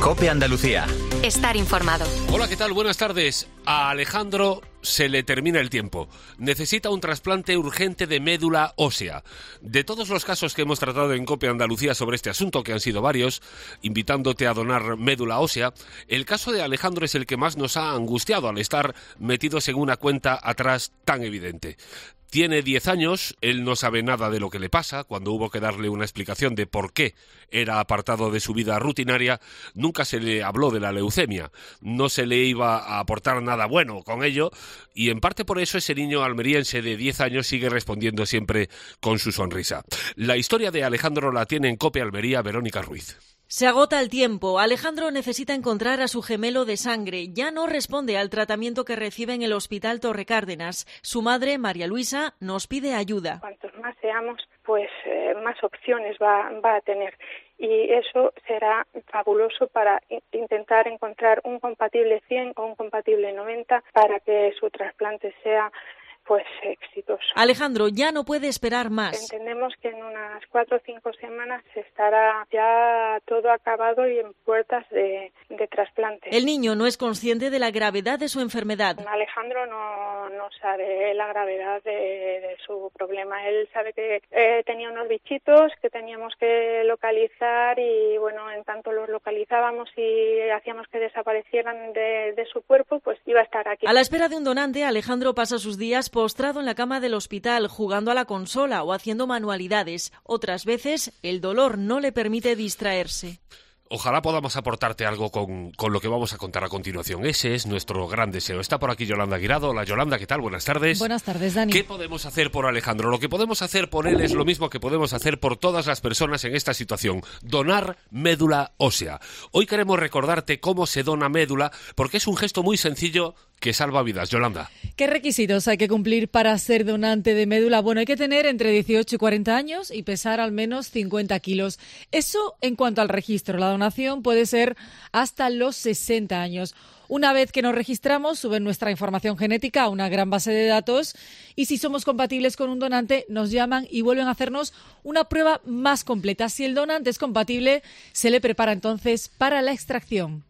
COPE Andalucía. Estar informado. Hola, ¿qué tal? Buenas tardes. A Alejandro se le termina el tiempo. Necesita un trasplante urgente de médula ósea. De todos los casos que hemos tratado en COPE Andalucía sobre este asunto, que han sido varios, invitándote a donar médula ósea, el caso de Alejandro es el que más nos ha angustiado al estar metidos en una cuenta atrás tan evidente. Tiene 10 años, él no sabe nada de lo que le pasa. Cuando hubo que darle una explicación de por qué era apartado de su vida rutinaria, nunca se le habló de la leucemia. No se le iba a aportar nada bueno con ello, y en parte por eso ese niño almeriense de 10 años sigue respondiendo siempre con su sonrisa. La historia de Alejandro la tiene en COPE Almería Verónica Ruiz. Se agota el tiempo. Alejandro necesita encontrar a su gemelo de sangre. Ya no responde al tratamiento que recibe en el Hospital Torre Cárdenas. Su madre, María Luisa, nos pide ayuda. Cuantos más seamos, pues más opciones va a tener. Y eso será fabuloso para intentar encontrar un compatible 100 o un compatible 90 para que su trasplante sea pues exitoso. Alejandro ya no puede esperar más. Entendemos que en unas 4 o 5 semanas estará ya todo acabado y en puertas de trasplante. El niño no es consciente de la gravedad de su enfermedad. Alejandro no sabe la gravedad de su problema. Él sabe que tenía unos bichitos que teníamos que localizar y bueno, en tanto los localizábamos y hacíamos que desaparecieran de su cuerpo, pues iba a estar aquí. A la espera de un donante, Alejandro pasa sus días postrado en la cama del hospital, jugando a la consola o haciendo manualidades. Otras veces, el dolor no le permite distraerse. Ojalá podamos aportarte algo con lo que vamos a contar a continuación. Ese es nuestro gran deseo. Está por aquí Yolanda Guirado. Hola Yolanda, ¿qué tal? Buenas tardes. Buenas tardes, Dani. ¿Qué podemos hacer por Alejandro? Lo que podemos hacer por él es lo mismo que podemos hacer por todas las personas en esta situación. Donar médula ósea. Hoy queremos recordarte cómo se dona médula, porque es un gesto muy sencillo que salva vidas. Yolanda. ¿Qué requisitos hay que cumplir para ser donante de médula? Bueno, hay que tener entre 18 y 40 años y pesar al menos 50 kilos. Eso en cuanto al registro. La donación puede ser hasta los 60 años. Una vez que nos registramos, suben nuestra información genética a una gran base de datos y si somos compatibles con un donante, nos llaman y vuelven a hacernos una prueba más completa. Si el donante es compatible, se le prepara entonces para la extracción.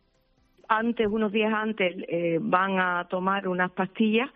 Unos días antes, van a tomar unas pastillas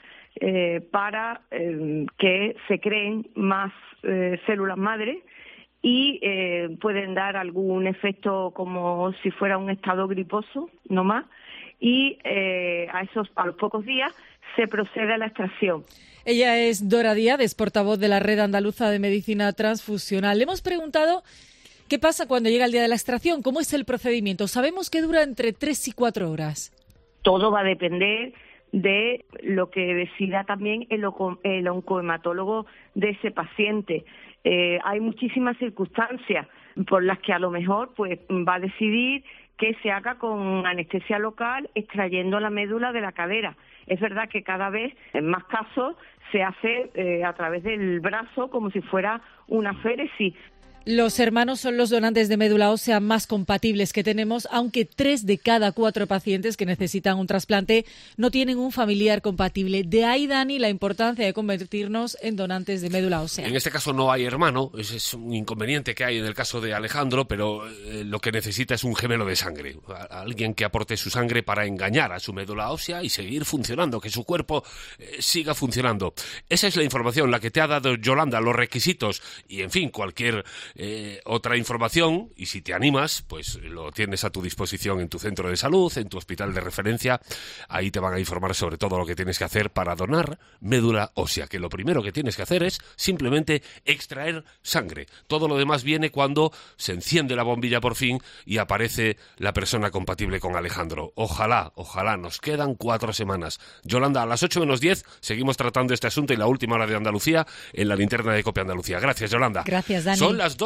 para que se creen más células madre y pueden dar algún efecto como si fuera un estado griposo, no más, y a los pocos días se procede a la extracción. Ella es Dora Díaz, portavoz de la Red Andaluza de Medicina Transfusional. Le hemos preguntado ¿qué pasa cuando llega el día de la extracción? ¿Cómo es el procedimiento? Sabemos que dura entre 3 y 4 horas. Todo va a depender de lo que decida también el oncohematólogo de ese paciente. Hay muchísimas circunstancias por las que a lo mejor pues va a decidir que se haga con anestesia local extrayendo la médula de la cadera. Es verdad que cada vez en más casos se hace a través del brazo como si fuera una féresis. Los hermanos son los donantes de médula ósea más compatibles que tenemos, aunque 3 de cada 4 pacientes que necesitan un trasplante no tienen un familiar compatible. De ahí, Dani, la importancia de convertirnos en donantes de médula ósea. En este caso no hay hermano, ese es un inconveniente que hay en el caso de Alejandro, pero lo que necesita es un gemelo de sangre, alguien que aporte su sangre para engañar a su médula ósea y seguir funcionando, que su cuerpo siga funcionando. Esa es la información, la que te ha dado Yolanda, los requisitos y, en fin, cualquier otra información, y si te animas, pues lo tienes a tu disposición en tu centro de salud, en tu hospital de referencia. Ahí te van a informar sobre todo lo que tienes que hacer para donar médula ósea, que lo primero que tienes que hacer es simplemente extraer sangre. Todo lo demás viene cuando se enciende la bombilla por fin y aparece la persona compatible con Alejandro. Ojalá, nos quedan 4 semanas. Yolanda, a las 8 menos 10 seguimos tratando este asunto y la última hora de Andalucía en la linterna de COPE Andalucía. Gracias, Yolanda. Gracias, Dani. Son las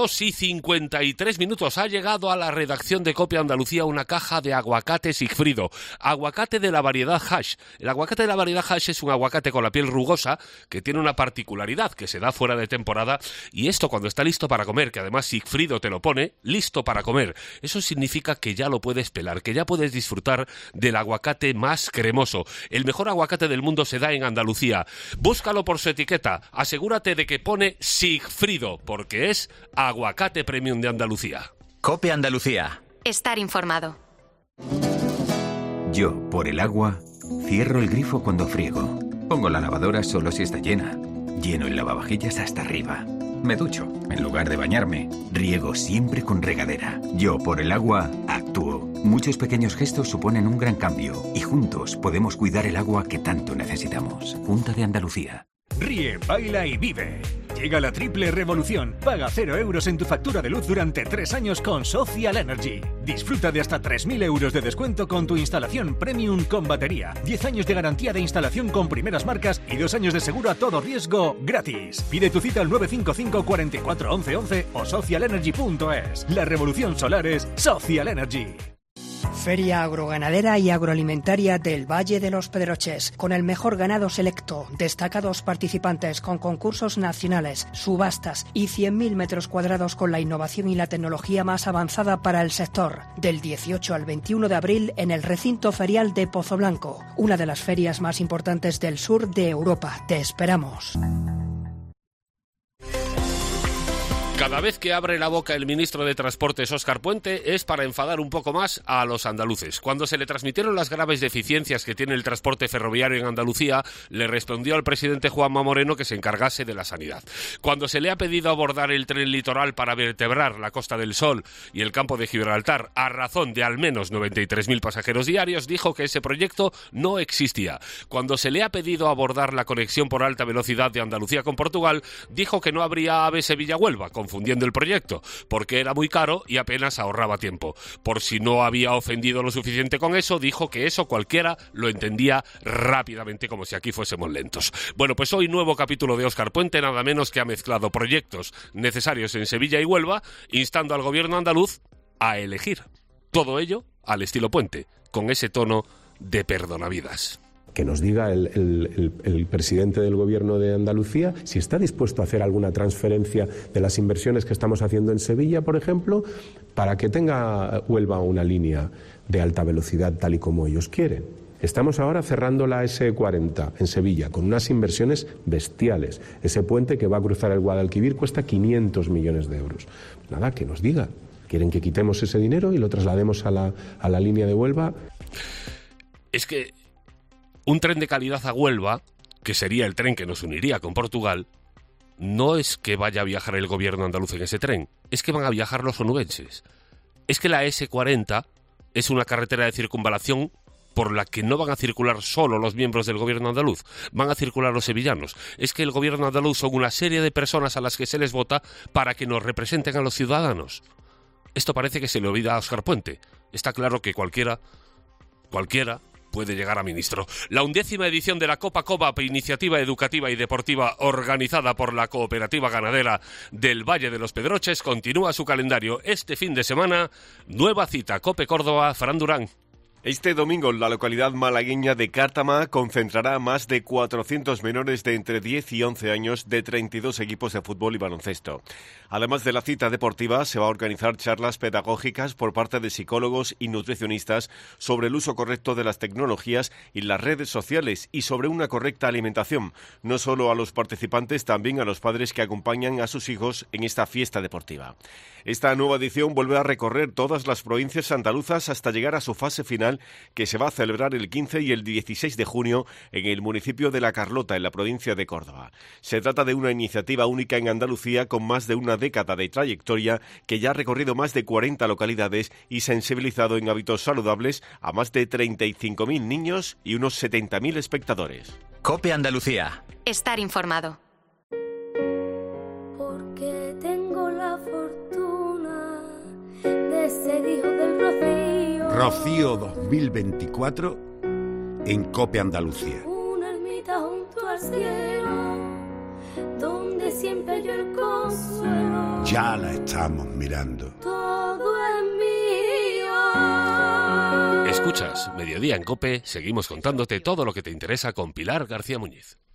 2:53. Ha llegado a la redacción de COPE Andalucía una caja de aguacate Sigfrido. Aguacate de la variedad hash. El aguacate de la variedad hash es un aguacate con la piel rugosa que tiene una particularidad que se da fuera de temporada, y esto cuando está listo para comer, que además Sigfrido te lo pone, listo para comer. Eso significa que ya lo puedes pelar, que ya puedes disfrutar del aguacate más cremoso. El mejor aguacate del mundo se da en Andalucía. Búscalo por su etiqueta. Asegúrate de que pone Sigfrido, porque es aguacate premium de Andalucía. COPE Andalucía. Estar informado. Yo, por el agua, cierro el grifo cuando friego. Pongo la lavadora solo si está llena. Lleno el lavavajillas hasta arriba. Me ducho. En lugar de bañarme, riego siempre con regadera. Yo, por el agua, actúo. Muchos pequeños gestos suponen un gran cambio y juntos podemos cuidar el agua que tanto necesitamos. Junta de Andalucía. Ríe, baila y vive. Llega la triple revolución. Paga 0 euros en tu factura de luz durante 3 años con Social Energy. Disfruta de hasta 3.000 euros de descuento con tu instalación premium con batería. 10 años de garantía de instalación con primeras marcas y 2 años de seguro a todo riesgo gratis. Pide tu cita al 955 44 11 11 o socialenergy.es. La revolución solar es Social Energy. Feria agroganadera y agroalimentaria del Valle de los Pedroches, con el mejor ganado selecto, destacados participantes con concursos nacionales, subastas y 100.000 metros cuadrados con la innovación y la tecnología más avanzada para el sector. Del 18 al 21 de abril en el recinto ferial de Pozoblanco, una de las ferias más importantes del sur de Europa. Te esperamos. Cada vez que abre la boca el ministro de Transportes, Óscar Puente, es para enfadar un poco más a los andaluces. Cuando se le transmitieron las graves deficiencias que tiene el transporte ferroviario en Andalucía, le respondió al presidente Juanma Moreno que se encargase de la sanidad. Cuando se le ha pedido abordar el tren litoral para vertebrar la Costa del Sol y el campo de Gibraltar a razón de al menos 93.000 pasajeros diarios, dijo que ese proyecto no existía. Cuando se le ha pedido abordar la conexión por alta velocidad de Andalucía con Portugal, dijo que no habría AVE Sevilla-Huelva, confundiendo el proyecto, porque era muy caro y apenas ahorraba tiempo. Por si no había ofendido lo suficiente con eso, dijo que eso cualquiera lo entendía rápidamente, como si aquí fuésemos lentos. Bueno, pues hoy nuevo capítulo de Óscar Puente, nada menos que ha mezclado proyectos necesarios en Sevilla y Huelva, instando al gobierno andaluz a elegir. Todo ello al estilo Puente, con ese tono de perdonavidas. Que nos diga el presidente del Gobierno de Andalucía si está dispuesto a hacer alguna transferencia de las inversiones que estamos haciendo en Sevilla, por ejemplo, para que tenga Huelva una línea de alta velocidad tal y como ellos quieren. Estamos ahora cerrando la S40 en Sevilla con unas inversiones bestiales. Ese puente que va a cruzar el Guadalquivir cuesta 500 millones de euros. Nada, que nos diga. ¿Quieren que quitemos ese dinero y lo traslademos a la línea de Huelva? Es que un tren de calidad a Huelva, que sería el tren que nos uniría con Portugal, no es que vaya a viajar el gobierno andaluz en ese tren, es que van a viajar los onubenses. Es que la S40 es una carretera de circunvalación por la que no van a circular solo los miembros del gobierno andaluz, van a circular los sevillanos. Es que el gobierno andaluz son una serie de personas a las que se les vota para que nos representen a los ciudadanos. Esto parece que se le olvida a Óscar Puente. Está claro que cualquiera puede llegar a ministro. La 11ª edición de la Copa Coop, iniciativa educativa y deportiva organizada por la Cooperativa Ganadera del Valle de los Pedroches, continúa su calendario. Este fin de semana, nueva cita, Cope Córdoba, Fran Durán. Este domingo, la localidad malagueña de Cártama concentrará a más de 400 menores de entre 10 y 11 años de 32 equipos de fútbol y baloncesto. Además de la cita deportiva, se va a organizar charlas pedagógicas por parte de psicólogos y nutricionistas sobre el uso correcto de las tecnologías y las redes sociales y sobre una correcta alimentación, no solo a los participantes, también a los padres que acompañan a sus hijos en esta fiesta deportiva. Esta nueva edición vuelve a recorrer todas las provincias andaluzas hasta llegar a su fase final, que se va a celebrar el 15 y el 16 de junio en el municipio de La Carlota, en la provincia de Córdoba. Se trata de una iniciativa única en Andalucía con más de una década de trayectoria que ya ha recorrido más de 40 localidades y sensibilizado en hábitos saludables a más de 35.000 niños y unos 70.000 espectadores. COPE Andalucía. Estar informado. Porque tengo la fortuna de ser hijo del Rocío. Rocío 2024 en COPE Andalucía. Una ermita junto al cielo, donde siempre yo el consuelo. Ya la estamos mirando. Todo es mío. Escuchas Mediodía en COPE, seguimos contándote todo lo que te interesa con Pilar García Muñiz.